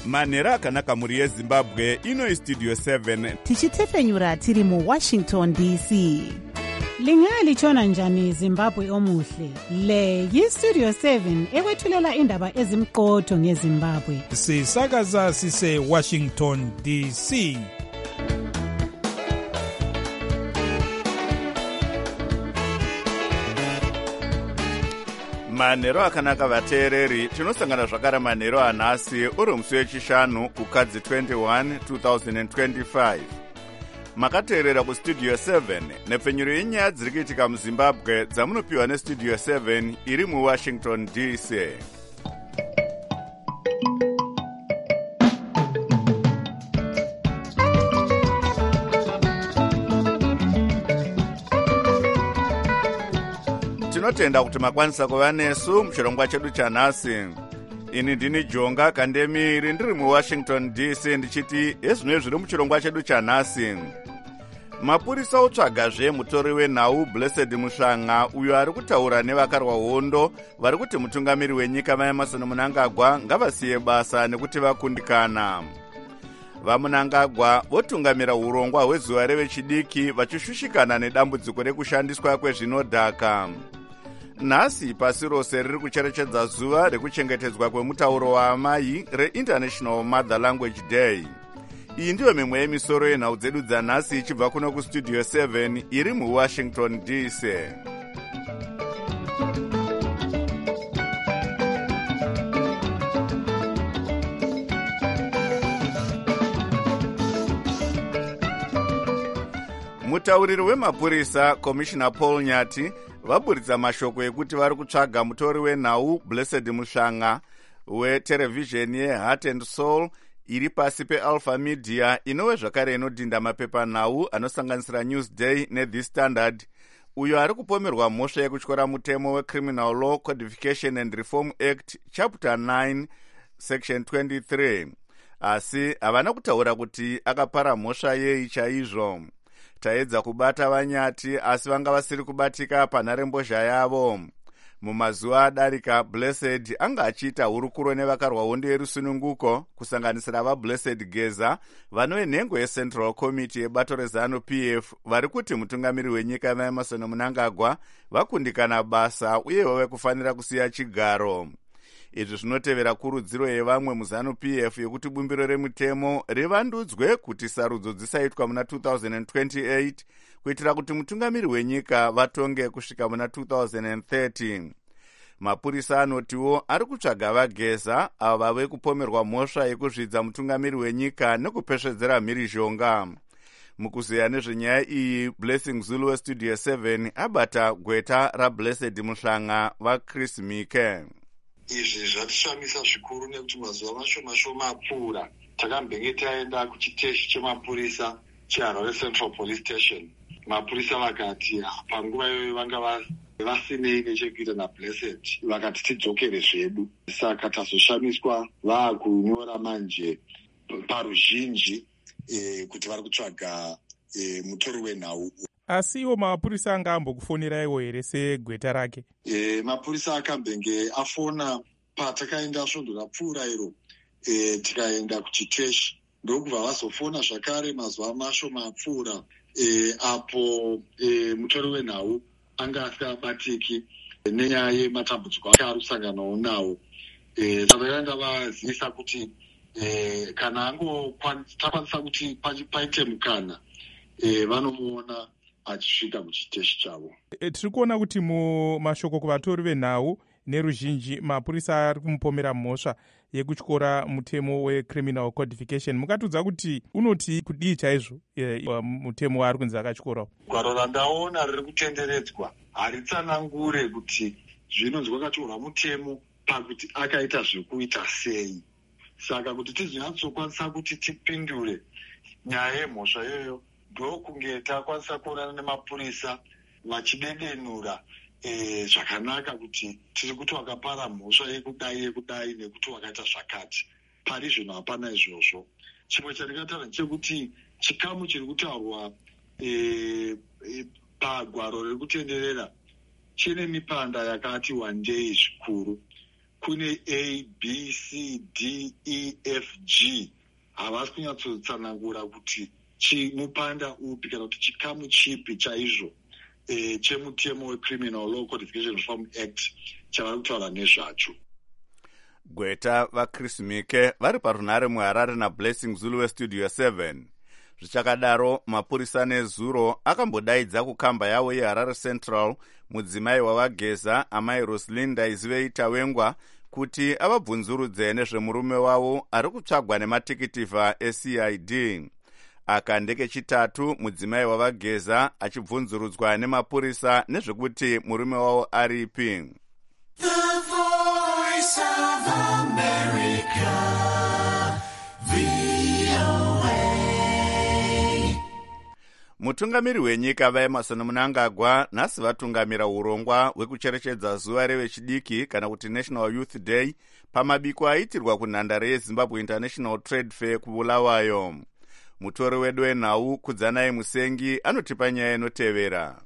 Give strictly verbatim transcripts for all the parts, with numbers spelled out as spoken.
manhero akanaka mhuri yezimbabwe. ino istudio seven tichitefenyura tiri muwashington D C. Lingalitshona njani Zimbabwe omuhle? Le yistudio seven ekwethulela indaba ezimqotho ngeZimbabwe. Sisakaza sise Washington D C. manhero akanaka vateereri, tinosangana zvakare manhero anhasi uri musi wechishanu kukadzi twenty-one two thousand twenty-five. makateerera kustudio seven nepfenyuro yenyaya dziri kuitika muzimbabwe dzamunopiwa nestudio seven iri muwashington D C. tinotenda kuti makwanisa kuva nesu muchirongwa chedu chanhasi. ini ndini Jonga Kandemiri ndiri muwashington D C ndichiti ezvino zviri muchirongwa chedu chanhasi. mapurisa otsvagazve mutori wenhau Blessed Mushanga uyo ari kutaura nevakarwa hondo vari kuti mutungamiri wenyika vaEmmerson Mnangagwa ngavasiye basa nekuti vakundikana. vaMnangagwa votungamira urongwa hwezuva revechidiki vachishushikana nedambudziko rekushandiswa kwezvinodhaka. nhasi pasi rose riri kucherechedza zuva rekuchengetedzwa kwemutauro waamai reInternational Mother Language Day. iyi ndiyo mimwe yemisoro yenhau dzedu dzanhasi ichibva kuno kustudio seven iri muwashington D C. mutauriri wemapurisa komishina Paul Nyati vaburitsa mashoko ekuti vari kutsvaga mutori wenhau Blessed Mushanga weterevhizheni yeHeart and Soul iri pasi peAlpha Media inove zvakare inodhinda mapepanhau anosanganisira Newsday neThe Standard, uyo ari kupomerwa mhosva yekutyora mutemo weCriminal Law Codification and Reform Act Chapter nine Section twenty-three, asi havana kutaura kuti akapara mhosva yei chaizvo. taedza kubata Vanyati asi vanga vasiri kubatika panharembozha yavo. mumazuva adarika Blessed anga achiita hurukuro nevakarwa hondo yerusununguko kusanganisira vaBlessed Geza vanove nhengo yeCentral Committee yebato reZanu P F vari kuti mutungamiri wenyika vaEmmerson Mnangagwa vakundikana basa uye vave kufanira kusiya chigaro. izvi zvinotevera kurudziro yevamwe muZanu P F yekuti bumbiro remutemo rivandudzwe kuti sarudzo dzisaitwa muna two thousand twenty-eight kuitira kuti mutungamiri wenyika vatonge kusvika muna two thousand thirty. mapurisa anotiwo ari kutsvaga vaGeza avo vave kupomerwa mhosva yekuzvidza mutungamiri wenyika nekupesvedzera mhirizhonga. mukuzeya nezvenyaya iyi Blessing Zulu westudio seven abata gweta raBlessed Mushanga vaChris Mike. izvi zvatishamisa zvikuru nekuti mazuva mashoma shoma apfuura takambenge taenda kuchiteshi chemapurisa cheHarare Central Police Station. mapurisa vakati panguva iyoyo vanga vasinei nechekuita naBlessed, vakati tidzokere zvedu. saka tazoshamiswa vaakunyora manje paruzhinji e, kuti vari kutsvaga e, mutori wenhau. asi iwo mapurisa anga ambokufoniraiwo here segweta rake? E, mapurisa akambenge afona patakaenda svondo rapfuura iro e, tikaenda kuchiteshi ndokubva vazofona zvakare mazuva mashoma apfuura e, apo e, mutori wenhau anga asikabatiki e, nenyaya yematambudziko ake ari kusanganawo nawo. e, saka vanga vazivisa kuti e, kana ango takwanisa kuti paite mukana e, vanomuona achisvika kuchiteshi chavo. E, tiri kuona kuti mumashoko kuvatori venhau neruzhinji mapurisa ari kumupomera mhosva yekutyora mutemo weCriminal Codification. mukatudza kuti unoti kudii chaizvo e, mutemo waari kunzi akatyorawo? gwaro randaona riri kutenderedzwa haritsanangure kuti zvinonzi kwakatyorwa mutemo pakuti akaita zvekuita sei. saka kuti tizvinyatsokwanisa kuti tipindure nyaya yemhosva iyoyo ndokunge takwanisa kuonana nemapurisa vachidedenura e, zvakanaka kuti tiri kuti wakapara mhosva yekudai yekudai nekuti wakaita zvakati. pari zvino hapana izvozvo. chimwe chandingataura chekuti chikamu chiri kutaurwa e, e, pagwaro riri kutenderera chine mipanda yakati wandei zvikuru kune A, B, C, D, E, F, G. Havasi kunyatsotsanangura kuti chimupanda upi kana kuti chikamu chipi chaizvo e, chemutemo weCriminal Law Codification Reform Act chavari kutaura nezvacho. Gweta vaChris Mike vari parunhare muHarare naBlessing Zulu weStudio seven. Zvichakadaro, mapurisa nezuro akambodaidza kukamba yavo yeHarare Central mudzimai wavageza amai Rosalinda Iziveita kuti avabvunzurudze nezvemurume wavo ari kutsvagwa nematikitifa eC I D. Aka ndekechitatu mudzimai wavageza achibvunzurudzwa nemapurisa nezvekuti murume wavo aripi. The Voice of America, V O A. Mutungamiri wenyika vaEmerson Mnangagwa nhasi vatungamira urongwa hwekucherechedza zuva revechidiki kana kuti National Youth Day pamabiko aitirwa kunhandare yeZimbabwe International Trade Fair kuBulawayo. Mutori wedu wenhau Kudzanai Musengi anotipa nyaya inotevera.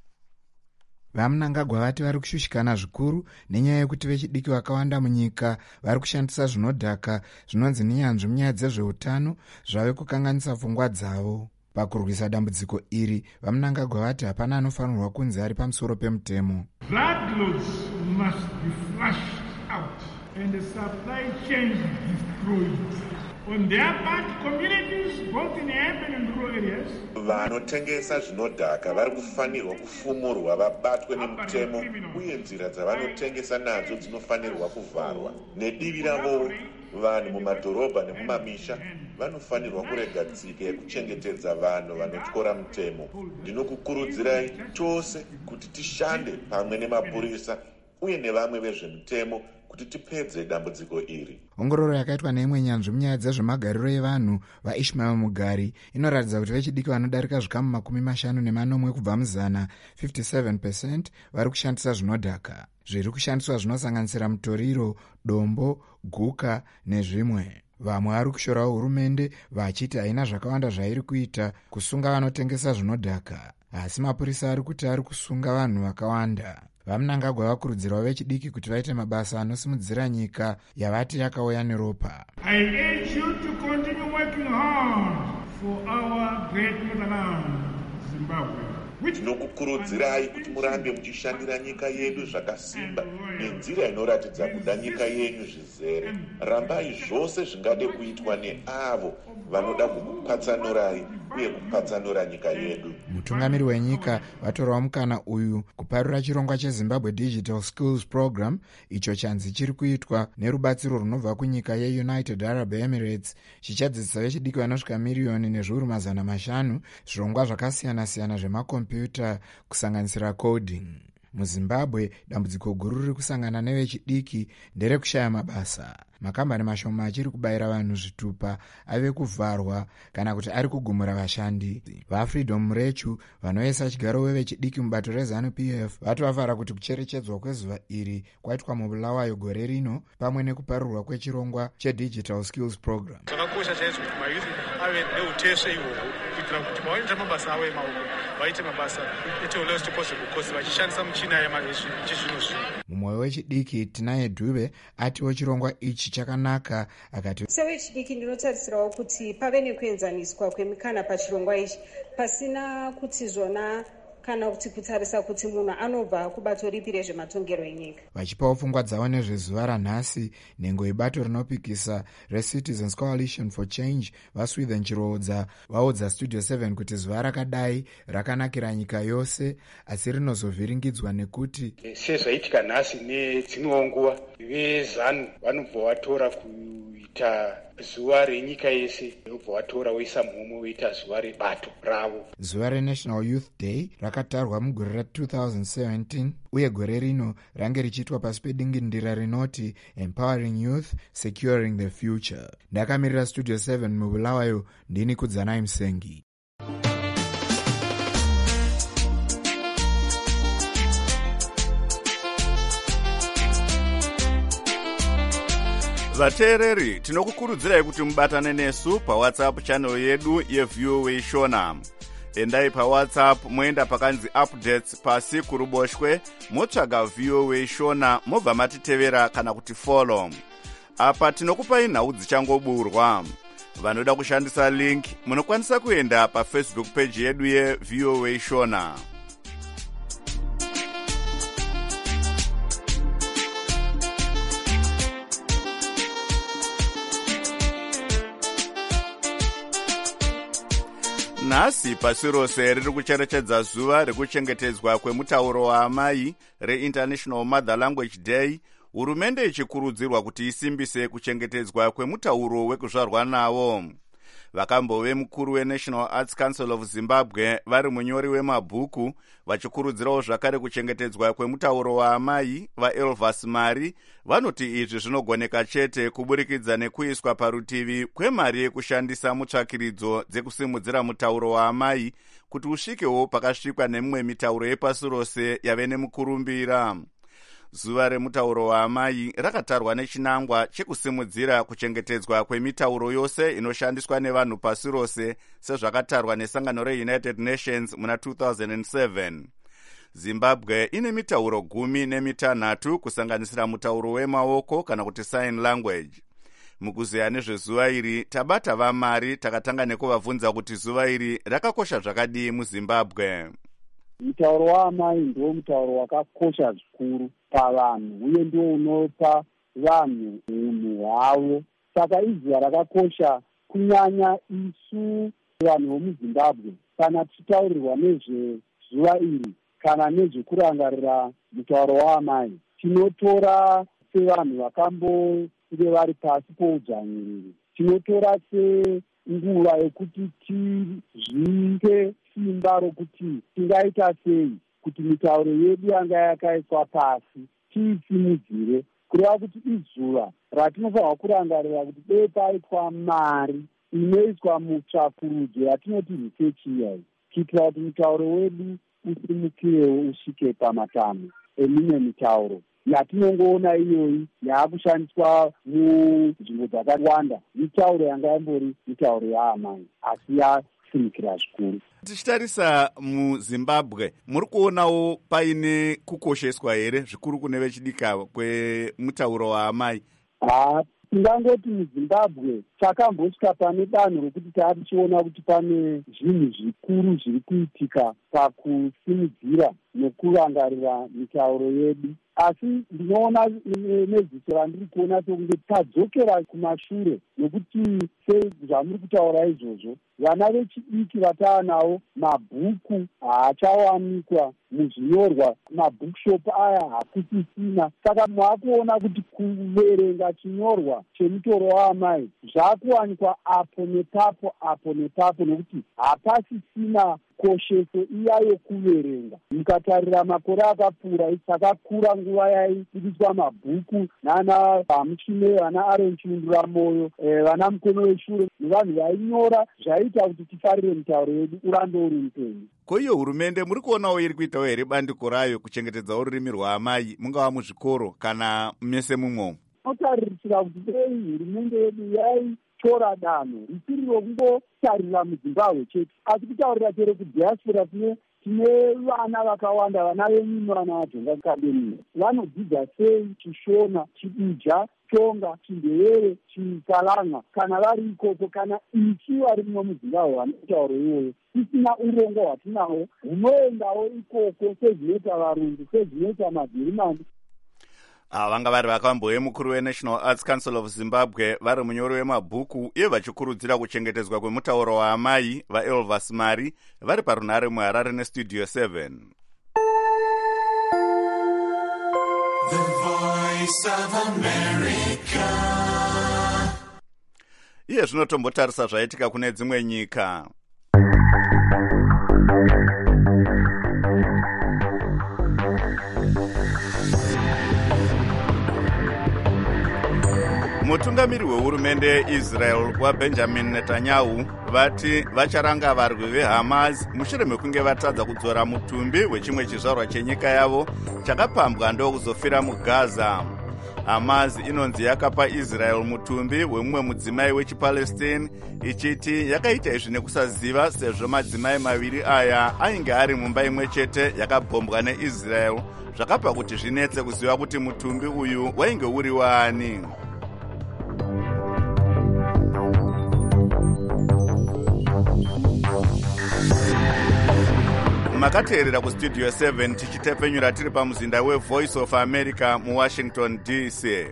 VaMnangagwa vati vari kushushikana zvikuru nenyaya yekuti vechidiki vakawanda munyika vari kushandisa zvinodhaka zvinonzi nenyanzvi munyaya dzezveutano zvave kukanganisa pfungwa dzavo. Pakurwisa dambudziko iri, VaMnangagwa vati hapana anofanirwa kunzi ari pamusoro pemutemo. Bloodlots must be flushed out and the supply chains destroyed. On their part, communities both in urban and rural areas vanotengesa zvinodhaka vari kufanirwa kufumurwa vabatwe nemutemo uye nzira dzavanotengesa nadzo dzinofanirwa kuvharwa. Nedivi ravo vanhu mumadhorobha nemumamisha vanofanirwa kurega tsika yekuchengetedza vanhu vanotyora mutemo. Ndinokukurudzirai tose kuti tishande pamwe nemapurisa uye nevamwe vezvemutemo kuti tipedze dambudziko iri. Ongororo yakaitwa neimwe nyanzvi munyaya dzezvemagariro evanhu vaIshmael Mugari inoratidza kuti vechidiki vanodarika zvikamu makumi mashanu nemanomwe kubva muzana fifty-seven percent vari kushandisa zvinodhaka. Zviri kushandiswa zvinosanganisira mutoriro, dombo, guka nezvimwe. Vamwe vari kushorawo hurumende vachiti haina zvakawanda zvairi kuita kusunga vanotengesa zvinodhaka. Asi mapurisa ari kuti ari kusunga vanhu vakawanda. VaMnangagwa vakurudzirawo vechidiki kuti vaite mabasa anosimudzira nyika yavati yakauya neropa. I urge you to continue working hard for our great motherland, Zimbabwe. Ndinokukurudzirai kuti murambe muchishandira nyika yedu zvakasimba nenzira inoratidza kuda nyika yenyu zvizere. Rambai zvose zvingade kuitwa neavo vanoda kukupatsanurai uye kupatsanura nyika yedu. Mutungamiri wenyika vatorawo mukana uyu kuparura chirongwa cheZimbabwe Digital Skills Program icho chanzi chiri kuitwa nerubatsiro runobva kunyika yeUnited Arab Emirates chichadzidzisa vechidiki vanosvika miriyoni nezviuru mazana mashanu zvirongwa zvakasiyana-siyana zvemakombiyuta kusanganisira coding. MuZimbabwe dambudziko guru riri kusangana nevechidiki nderekushaya mabasa. Makambani mashoma achiri kubayira vanhu zvitupa ave kuvharwa kana kuti ari kugumura vashandi. VaFreedom Murechu vanoisa chigaro wevechidiki mubato reZanu P F vati vafara kuti kucherechedzwa kwezuva iri kwaitwa muBulawayo gore rino pamwe nekuparurwa kwechirongwa cheDigital Skills Program. Zvakakosha chaizvo kuti mayuth ave neutesve ihwohwo kuitira kuti pavanoita mabasa avo emaoko vaite mabasa eteologist possible because vachishandisa michina yechizvino zvino. Mumwe wechidiki Tinaye Dube atiwo chirongwa ichi chakanaka akati sewechidiki ndinotarisirawo kuti pave nekuenzaniswa kwemikana pachirongwa ichi pasina kuti zvona kana kuti kutarisa kuti munhu anobva kubato ripi rezvematongero enyika. Vachipawo pfungwa dzavo nezvezuva ranhasi nhengo ibato rinopikisa reCitizens Coalition for Change vaSwithen Chirodza vaudza Studio seven kuti zuva rakadai rakanakira nyika yose asi rinozovhiringidzwa nekuti sezvaitika nhasi nedzimwewo nguva vezanu vanobva vatora kuita zuva renyika yese yobva watora woisa mumwe woita zuva rebato ravo. Zuva reNational Youth Day rakatarwa mugore ra-twenty seventeen uye gore rino range richiitwa pasi pedingindira rinoti Empowering Youth, Securing the Future. Ndakamirira Studio seven muBulawayo, ndini Kudzanai Musengi. Vateereri, tinokukurudzirai kuti mubatane nesu paWhatsApp channel yedu yeView Shona. endai pawhatsapp moenda pakanzi updates pasi kuruboshwe motsvaga voa shona mobva matitevera kana kuti follow. Apa tinokupai nhau dzichangoburwa. Vanoda kushandisa link munokwanisa kuenda pafacebook page yedu yevoa shona. Nhasi pasi rose riri kucherechedza zuva rekuchengetedzwa kwemutauro waamai reInternational Mother Language Day, hurumende ichikurudzirwa kuti isimbise kuchengetedzwa kwemutauro wekuzvarwa nawo. Vakambove mukuru weNational Arts Council of Zimbabwe vari munyori wemabhuku vachikurudzirawo zvakare kuchengetedzwa kwemutauro waamai vaElvas Mari vanoti izvi zvinogoneka chete kuburikidza nekuiswa parutivi kwemari yekushandisa mutsvakiridzo dzekusimudzira mutauro waamai kuti usvikewo pakasvikwa nemimwe mitauro yepasi rose yave nemukurumbira. Zuva remutauro waamai rakatarwa nechinangwa chekusimudzira kuchengetedzwa kwemitauro yose inoshandiswa nevanhu pasi rose sezvakatarwa nesangano reUnited Nations muna two thousand seven. Zimbabwe ine mitauro gumi nemitanhatu kusanganisira mutauro wemaoko kana kuti sign language. Mukuziya nezvezuva iri tabata vaMari takatanga nekuvabvunza kuti zuva iri rakakosha zvakadii muZimbabwe. Mutauro waamai ndio mutauro wakakosha zvikuru pavanhu uye ndio unopa vanhu unhu hwavo. Saka izuva rakakosha kunyanya isu vanhu vomuZimbabwe. Kana tichitaurirwa nezvezuva iri kana nezvekurangarira mutauro waamai, tinotora sevanhu vakambonge vari pasi poudzvanyiriri, tinotora senguva yekuti tizvipe simba rokuti tingaita sei kuti mitauro yedu yanga yakaiswa pasi tiisimudzire, kureva kuti izuva ratinofanirwa kurangarira kuti dei paitwa mari inoiswa mutsvakurudzo yatinoti research year, kuitira kuti mutauro wedu usimukirewo usvike pamatanho emimwe mitauro yatinongoona iyoyi yaakushandiswa munzvimbo dzakawanda. Mitauro yanga yambori mitauro yaamai asi yasimukira zvikuru. Tichitarisa muZimbabwe, muri kuonawo paine kukosheswa here zvikuru kune vechidika kwemutauro waamai? Ha, tingangoti muZimbabwe takambosvika pane danho rokuti taatichiona kuti pane zvinhu zvikuru zviri kuitika pakusimudzira nekurangarira mitauro yedu. Asi ndinoona neziso randiri kuona sekunge tadzokera kumashure, nekuti sezvamuri kutaura izvozvo, vana vechidiki vataanavo mabhuku haachawanikwa muzvinyorwa, mabhukshop aya hakusisina. Saka mwakuona kuti kuverenga chinyorwa chemutoro waamai zvakuwanikwa apo nepapo apo nepapo, nekuti hapasisina kosheso iya yokuverenga. Mukatarira makore akapfuura takakura nguva yaibudiswa mabhuku nana Hamuchine, vana Aaron Chindura Moyo, eh, vana Mukono Weshure nevanhu vainyora zvaita kuti tifarire mitauro yedu urambe uri mupenyu. Koiyo hurumende muri kuonawo iri kuitawo here bandiko rayo kuchengetedzawo rurimi rwaamai mungava muzvikoro kana mese mumwe? Tinotarisira kuti dei hurumende yedu yaitora danho risiri rokungotarira muZimbabwe chete, asi kutaurira chero kudiaspora tine tine vana vakawanda, vana venyuno, vana vajonga akademi, vanodzidza sei Chishona, Chibija, Chonga, Chindevere, Chikalanga kana vari ikoko, kana ichi vari muno muZimbabwe vanotauro iyoyo. Tisina urongo hwatinawo hunoendawo ikoko sezvinoita varungu, sezvinoita madzirimandi. Vanga vari vakambouye mukuru weNational Arts Council of Zimbabwe vari munyori wemabhuku uye vachikurudzira kuchengetedzwa kwemutauro waamai vaElvas Mari vari parunhare muHarare neStudio seven. The Voice of America. Iye zvinotombotarisa zvaitika kune dzimwe nyika. Mutungamiri wehurumende yeIsrael waBenjamin Netanyahu vati vacharanga varwi veHamas mushure mekunge vatadza kudzora mutumbi wechimwe chizvarwa chenyika yavo chakapambwa ndokuzofira muGaza. Hamas inonzi yakapa Israel mutumbi wemumwe mudzimai wechipalestine ichiti yakaita izvi nekusaziva sezvo madzimai maviri aya ainge ari mumba imwe chete yakabhombwa neIsrael, zvakabva kuti zvinetse kuziva kuti mutumbi uyu wainge uri waani. Makateerera kustudio seven tichitepfenyura tiri pamuzinda weVoice of America muWashington D C.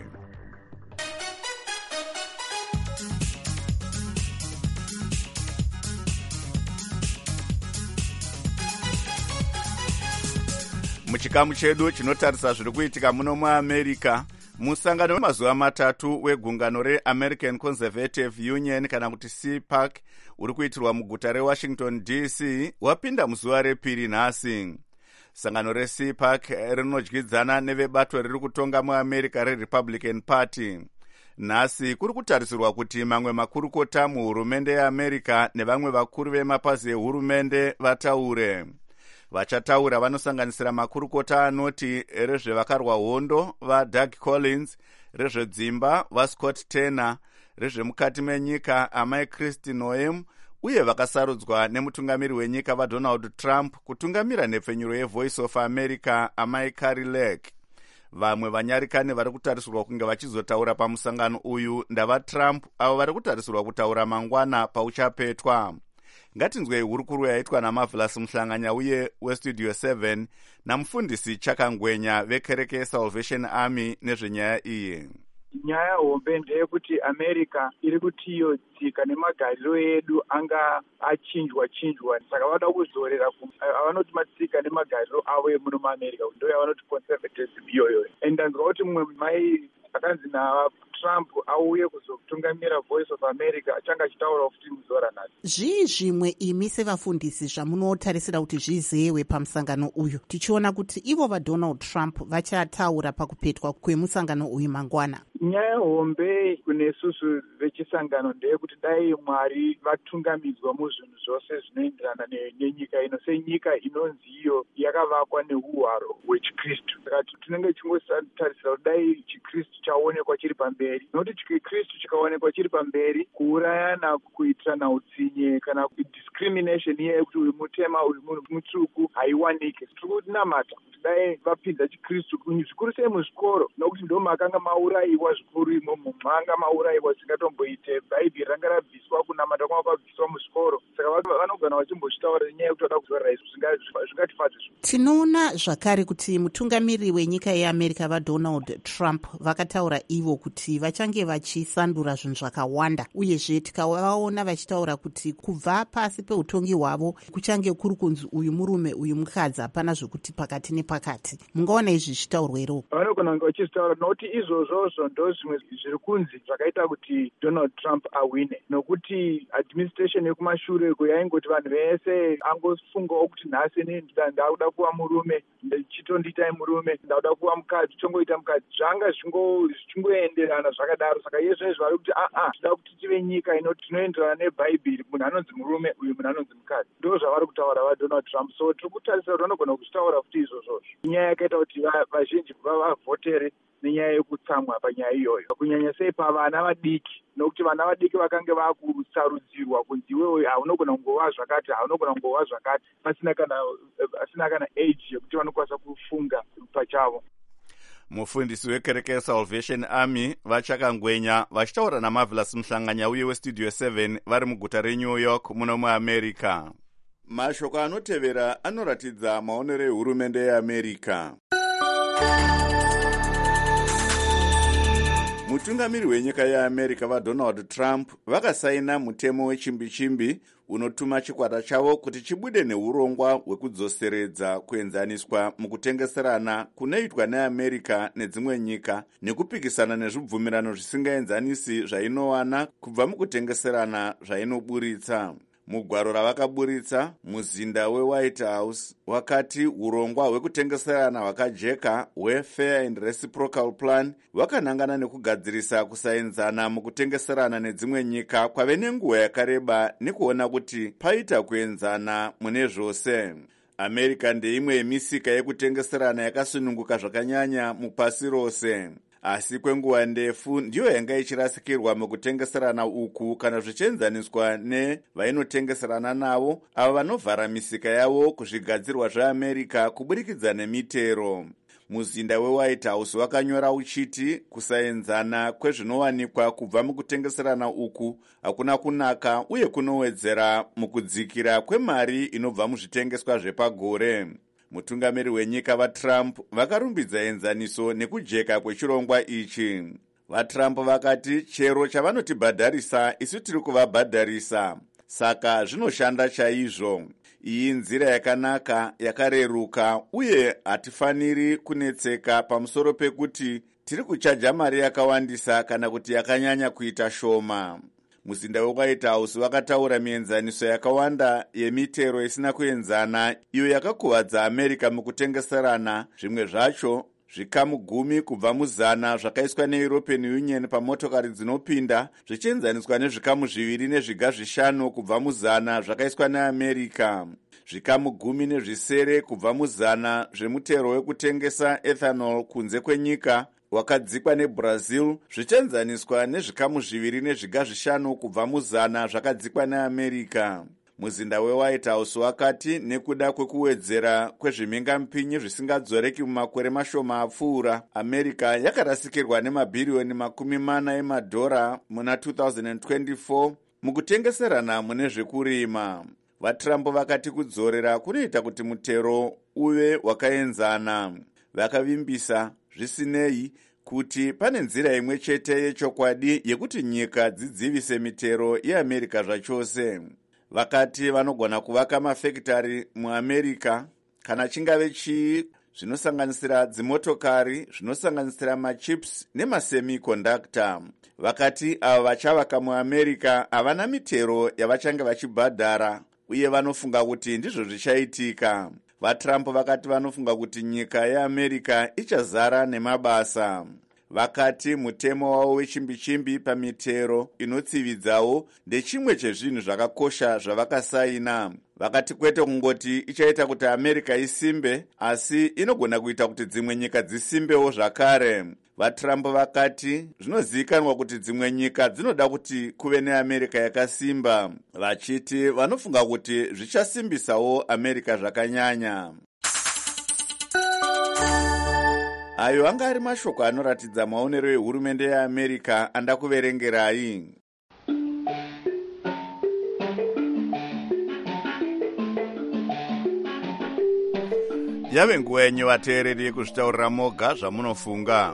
Muchikamu chedu chinotarisa zviri kuitika muno muAmerica, musangano wemazuva matatu wegungano reAmerican Conservative Union kana kuti C PAC uri kuitirwa muguta reWashington D C wapinda muzuva repiri nhasi. Sangano reC PAC rinodyidzana nevebato riri kutonga muAmerica reRepublican Party. Nhasi kuri kutarisirwa kuti mamwe makurukota muhurumende yeAmerica nevamwe vakuru vemapazi ehurumende vataure. Vachataura vanosanganisira makurukota anoti rezvevakarwa hondo vaDoug Collins, rezvedzimba vaScott Turner, rezvemukati menyika amai Kristi Noem, uye vakasarudzwa nemutungamiri wenyika vaDonald Trump kutungamira nhepfenyuro yeVoice of America amai Kari Lake. Vamwe vanyarikani vari kutarisirwa kunge vachizotaura pamusangano uyu ndavaTrump, avo vari kutarisirwa kutaura mangwana pauchapetwa. Ngatinzwei hurukuru yaitwa naMarvelous Muhlanganya uye weStudio seven namufundisi Chakangwenya vekereke yeSalvation Army nezvenyaya iyi. Nyaya hombe ndeyekuti America iri kutiyodzika nemagariro edu anga achinjwa chinjwa, saka vada kuzorera avanoti matsika nemagariro avo emuno muAmerica, ndo yavanoti conservatism iyoyo. Endanzwa kuti mumwe mai akanzi naTrump auye kuzotungamira Voice of America achanga achitaura kuti muzora nhasi. Zvii zvimwe imi sevafundisi zvamunotarisira kuti zvizewe pamusangano uyu, tichiona kuti ivo vaDonald Trump vachataura pakupetwa kwemusangano uyu mangwana? Nyaya hombe kune susu vechisangano ndeyekuti dai Mwari vatungamidzwa muzvinhu zvose zvinoenderana nenyika ino, senyika inonzi iyo yakavakwa neuhwaro hwechiKristu. Saka tinenge tichingotarisira kuti dai chiKristu chaonekwa chiri pamberi, nokuti chiKristu chikaonekwa chiri pamberi, kuurayana kuitirana utsinye kana discrimination iye yekuti uyu mutema uyu mutsvuku haiwanike. Tiri kunamata kuti dai vapinza chiKristu zvikuru sei muzvikoro, nokuti ndo makanga maurayiwa zvikuru imomo, manga maurayiwa zvingatomboite bhaibheri ranga rabviswa, kunamata kwanga kwabviswa muzvikoro. Saka vanogona vachimbochitaura nyaya yekuti vada kuzorera izvi zvingatifadza. Tinoona zvakare kuti mutungamiri wenyika yeAmerica vaDonald Trump vakataura ivo kuti vachange vachisandura zvinhu zvakawanda, uyezve tikavaona vachitaura kuti kubva pasi peutongi hwavo kuchange kuri kunzi uyu murume uyu mukadzi, hapana zvokuti pakati nepakati. Mungaona izvi zvichitaurwa iro? Vanogona kunge vachitaura nokuti izvozvozvo ndo zvimwe zviri kunzi zvakaita kuti Donald Trump awine, nokuti administration yekumashure yaingoti vanhu vese angofungawo kuti nhasi ndakuda kuva murume, chitondiitai murume, ndakuda kuva mukadzi, chongoita mukadzi, zvanga zvichingoenderana zvakadaro. Saka iye zvinezvi vari kuti aa tida kuti tive nyika inoti tinoenderana nebhaibheri, munhu anonzi murume uyu munhu anonzi mukadzi. Ndo zvavari kutaura vaDonald Trump. So tiri kutarisira kuti vanogona kuchitaura futi izvozvozvo. Inyaya yakaita kuti vazhinji vavhotere nenyaya yekutsamwa panyaya iyoyo, kunyanya sei pavana vadiki, nokuti vana vadiki vakange vakusarudzirwa kunzi iwewe haunogona kungova zvakati, haunogona kungova zvakati, pasina kana pasina kana age yekuti vanokwanisa kufunga pachavo. Mufundisi wekereke yeSalvation Army vachakangwenya vachitaura naMarvelous Muhlanganya uye weStudio seven vari muguta reNew York muno muAmerica. Mashoko anotevera anoratidza maonero ehurumende yeAmerica. Mutungamiri wenyika yeAmerica vaDonald Trump vakasaina mutemo wechimbi-chimbi unotuma chikwata chavo kuti chibude neurongwa hwekudzoseredza kuenzaniswa mukutengeserana kunoitwa neAmerica nedzimwe nyika nekupikisana nezvibvumirano zvisingaenzanisi zvainowana kubva mukutengeserana zvainoburitsa. Mugwaro ravakaburitsa, muzinda weWhite House wakati urongwa hwekutengeserana hwakajeka hweFair and Reciprocal Plan wakanangana nekugadzirisa kusaenzana mukutengeserana nedzimwe nyika kwave nenguva yakareba nekuona kuti paita kuenzana mune zvose. America ndeimwe yemisika yekutengeserana yakasununguka zvakanyanya mupasi rose. asi kwenguva ndefu ndiyo yanga ichirasikirwa mukutengeserana uku kana zvichienzaniswa nevainotengeserana navo ava vanovhara misika yavo kuzvigadzirwa zveamerica kuburikidza nemitero. Muzinda weWhite House wakanyora uchiti kusaenzana kwezvinowanikwa kubva mukutengeserana uku hakuna kunaka uye kunowedzera mukudzikira kwemari inobva muzvitengeswa zvepagore. Mutungamiri wenyika vaTrump vakarumbidza enzaniso nekujeka kwechirongwa ichi. VaTrump vakati chero chavanotibhadharisa isu tiri kuvabhadharisa, saka zvinoshanda chaizvo. Iyi nzira yakanaka, yakareruka uye hatifaniri kunetseka pamusoro pekuti tiri kuchaja mari yakawandisa kana kuti yakanyanya kuita shoma. Muzinda weWhite House wakataura mienzaniso yakawanda yemitero isina kuenzana iyo yakakuvadza America mukutengeserana, zvimwe zvacho zvikamu gumi kubva muzana zvakaiswa neEuropean Union pamotokari dzinopinda, zvichienzaniswa nezvikamu zviviri nezviga zvishanu kubva muzana zvakaiswa neAmerica. Zvikamu gumi nezvisere kubva muzana zvemutero wekutengesa ethanol kunze kwenyika wakadzikwa neBrazil, zvichienzaniswa nezvikamu zviviri nezviga zvishanu kubva muzana zvakadzikwa neAmerica. Muzinda weWhite House wakati nekuda kwekuwedzera kwezvimhingamupinyi zvisingadzoreki mumakore mashoma apfuura, America yakarasikirwa nemabhiriyoni makumi mana emadhora muna two thousand twenty-four mukutengeserana mune zvekurima. VaTrump vakati kudzorera kunoita kuti mutero uve wakaenzana. Vakavimbisa zvisinei kuti pane nzira imwe chete yechokwadi yekuti nyika dzidzivise mitero yeAmerica zvachose. Vakati vanogona kuvaka mafekitari muAmerica kana chingave chii, zvinosanganisira dzimotokari, zvinosanganisira machips nemasemiconductor. Vakati ava vachavaka muAmerica havana mitero yavachange vachibhadhara uye vanofunga kuti ndizvo zvichaitika. VaTrump vakati vanofunga kuti nyika yeAmerica ichazara nemabasa. Vakati mutemo wavo wechimbi-chimbi pamitero inotsividzawo ndechimwe chezvinhu zvakakosha zvavakasaina. Vakati kwete kungoti ichaita kuti America isimbe, asi inogona kuita kuti dzimwe nyika dzisimbewo zvakare. VaTrump vakati zvinozivikanwa kuti dzimwe nyika dzinoda kuti kuve neAmerica yakasimba, vachiti vanofunga kuti zvichasimbisawo America zvakanyanya. Ayo anga ari mashoko anoratidza maonero ehurumende yeAmerica andakuverengerai. Yave nguva yenyu vateereri yekuzvitaurira moga zvamunofunga.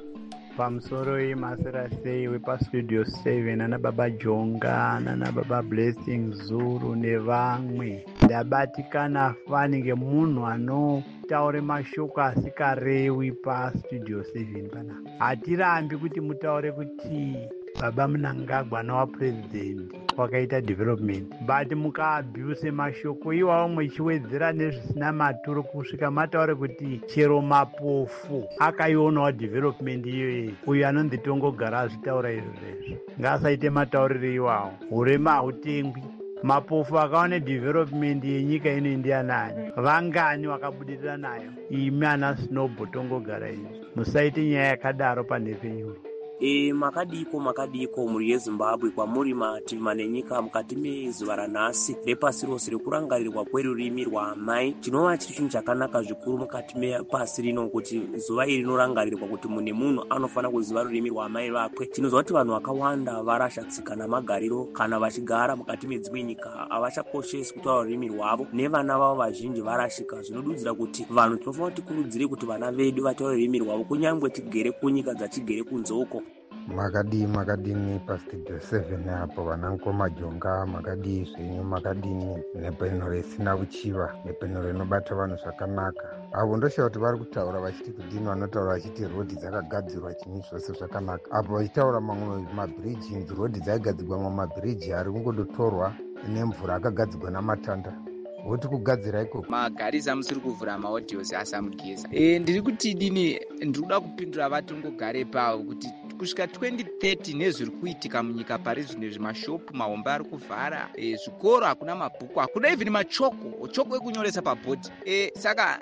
Pamusoro yemasera sei wepastudio seven ana baba Jonga nana baba Blessing Zuru nevamwe. Ndabatikana fani ngemunhu anotaure mashoko asikarewi pastudio seven pana. Hatirambi kuti mutaure kuti baba Mnangagwa nawa president wakaita development, but mukaabuse mashoko iwawo mwechiwedzera nezvisina maturo kusvika mataure kuti chero mapofu akaionawo development iyoyo. Uyu anonzi Tongogara azvitaura izvo zvezvo, ngaasaite matauriro iwawo. Urema hautengwi. Mapofu akaone development yenyika ino indianani, vangani wakabudirira nayo. Imi ana Snowball Tongogara izvi musaite nyaya yakadaro panhepenyuro. E, makadiko makadiko muri yeZimbabwe kwamuri mativi manenyika mukati mezuva ranhasi repasi rose rekurangarirwa kwerurimi rwaamai. Chinova chiri chinhu chakanaka zvikuru mukati mepasi rino kuti zuva iri rinorangarirwa kuti munhu munhu anofanira kuziva rurimi rwaamai vakwe. Tinozwa kuti vanhu vakawanda varasha tsika namagariro kana vachigara mukati medzimwe nyika havachakoshesi kutaura rurimi rwavo, nevana vavo vazhinji varashika. Zvinodudzira kuti vanhu tinofanira kuti tikurudzire kuti vana vedu vataure rurimi rwavo kunyangwe tigere kunyika dzachigere kunzoko. Makadii makadini pastudio seven apo vanangoma Jonga, makadii zvenyu, makadini nepenhoro isina kuchiva, nepenhoro inobata vanhu zvakanaka. Avo ndoshawa kuti vari kutaura vachiti kudini, vanotaura vachiti rodhi dzakagadzirwa chinhu zvose zvakanaka. Apo vachitaura mamwe mabhiriji, rodhi dzaigadzirwa mamabhiriji ari kungodotorwa nemvura akagadzirwa namatanda. Voti kugadzira ikoko magarisa musiri kuvhura maodhiosi asamugeza. E, ndiri kuti dini, ndiri kuda kupindura vatongogare pavo kuti kusvika twenty thirty nezviri kuitika munyika pari zvino, zvimashopu mahomba ari kuvhara, e, zvikoro hakuna mabhuku, hakuna even machoko choko ekunyoresa pabhodhi. E, saka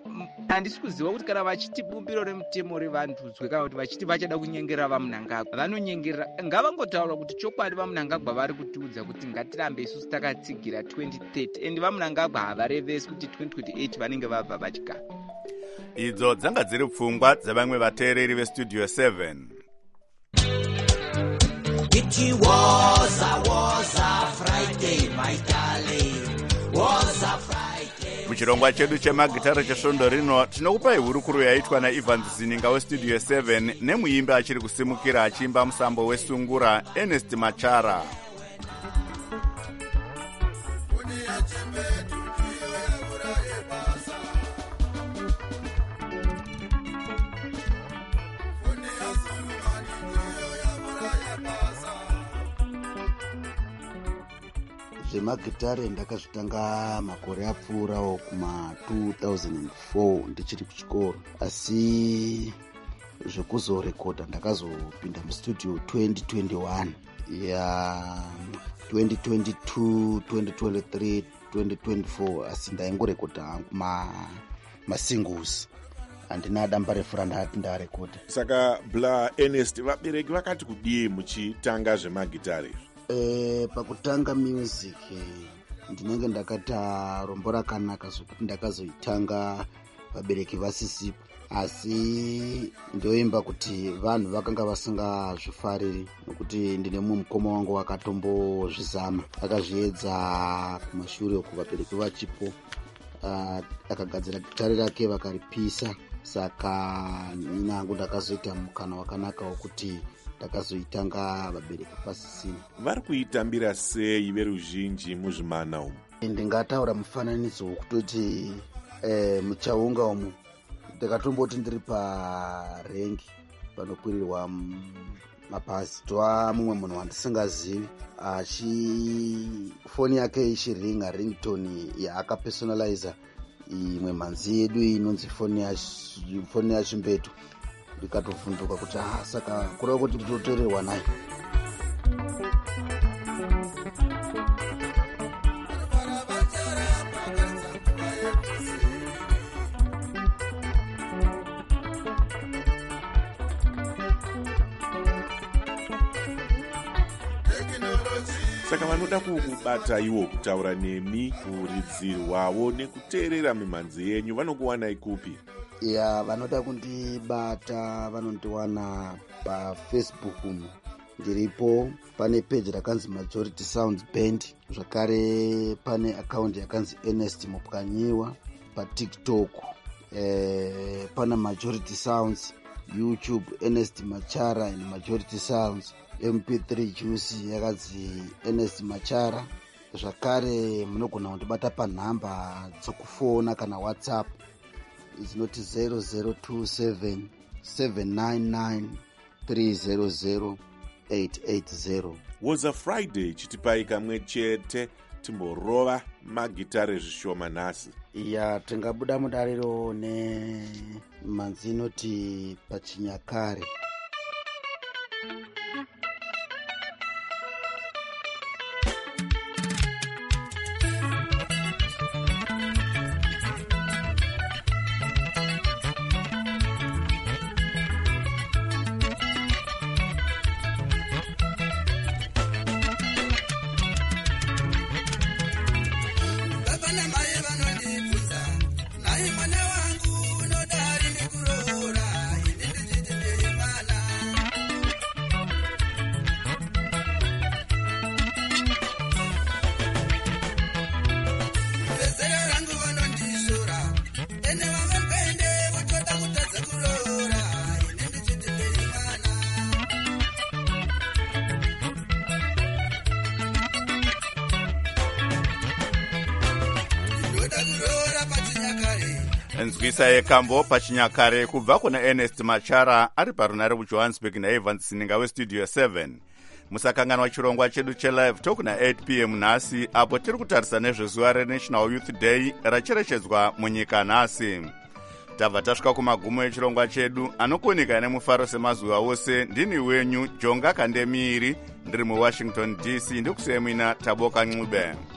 handisi kuziva kuti kana vachiti bumbiro remutemo revandudzwe kana kuti vachiti vachada kunyengerera vamunangagwa vanonyengerera ngavangotaura kuti chokwadi vamunangagwa vari kutiudza kuti ngatirambe isusu takatsigira twenty thirty and vamunangagwa havarevesi kuti twenty twenty-eight vanenge vabva vachigara. Idzo dzanga dziri pfungwa dzavamwe vateereri vestudio seven. It was a, was a Friday, my darling, was a Friday. Muchirongwa chedu chemagitara chesvondo rino tinokupai hurukuru yaitwa naIvan Zininga westudio seven nemuimbi achiri kusimukira achiimba musambo wesungura Ernest Machara. Zvemagitare ndakazvitanga makore apfuurawo kuma two thousand four ndichiri kuchikoro, asi zvekuzorekodha ndakazopinda mustudio twenty twenty-one ya twenty twenty-two twenty twenty-three twenty twenty-four, asi ndaingorekodha hangu ma masingles handina damba refu randati ndarekodha. Saka Bla Ernest, vabereki vakati kudii muchitanga zvemagitare? Eh, pakutanga music ndinenge ndakata rombo rakanaka zvokuti ndakazoitanga vabereki vasisipo, asi ndoimba kuti vanhu vakanga vasingazvifariri nokuti ndine mumwe mukoma wangu wakatombozvizama akazviedza kumashure uku vabereki vachipo, uh, akagadzira gitare rake vakaripisa, saka ninangu ndakazoita mukana wakanaka wokuti ndakazoitanga vabereki pasisina. Vari kuitambira sei veruzhinji muzvimana umu? Ndingataura mufananidzo wokutoti eh, muchaunga umu ndakatomboti ndiri parengi panokwirirwa mabhazi, tova mumwe munhu wandisingazivi achi foni yake ichiringa ringtone yaakapersonaliza imwe mhanzi yedu inonzi foni yachimbeto, ndikatovhunduka kuti ah, saka kureva kuti nditotorerwa nayo. Saka vanoda kukubata iwo kutaura nemi kuridzirwawo nekuteerera mimhanzi yenyu vanokuwanai kupi? Ya, vanoda kundibata vanondiwana paFacebook umu ndiripo, pane page rakanzi Majority Sounds Band, zvakare pane account yakanzi Ernest Mupwanyiwa paTikTok, eh, pana Majority Sounds, YouTube Ernest Machara and Majority Sounds, M P three juice yakanzi Ernest Machara, zvakare munogona kundibata panhamba dzokufona kana WhatsApp zinoti zero zero two seven seven nine nine three zero zero eight eight zero. Was a Friday chitipai kamwe chete timborova magitare zvishoma nhasi. Ya, tingabuda mudariro ne mhanzi inoti pachinyakare. nzwisa yekambo pachinyakare kubva kuna Ernest Machara ari parunare muJohannesburg naIvan Zininga westudio seven. Musakanganwa chirongwa chedu chelive talk na eight p m nhasi apo tiri kutarisa nezvezuva reNational Youth Day racherechedzwa munyika nhasi. Tabva tasvika kumagumo echirongwa chedu anokuoneka nemufaro semazuva ose. Ndini wenyu Jonga Kandemiri ndiri muWashington D C, ndikusiyemina Taboka Ncube.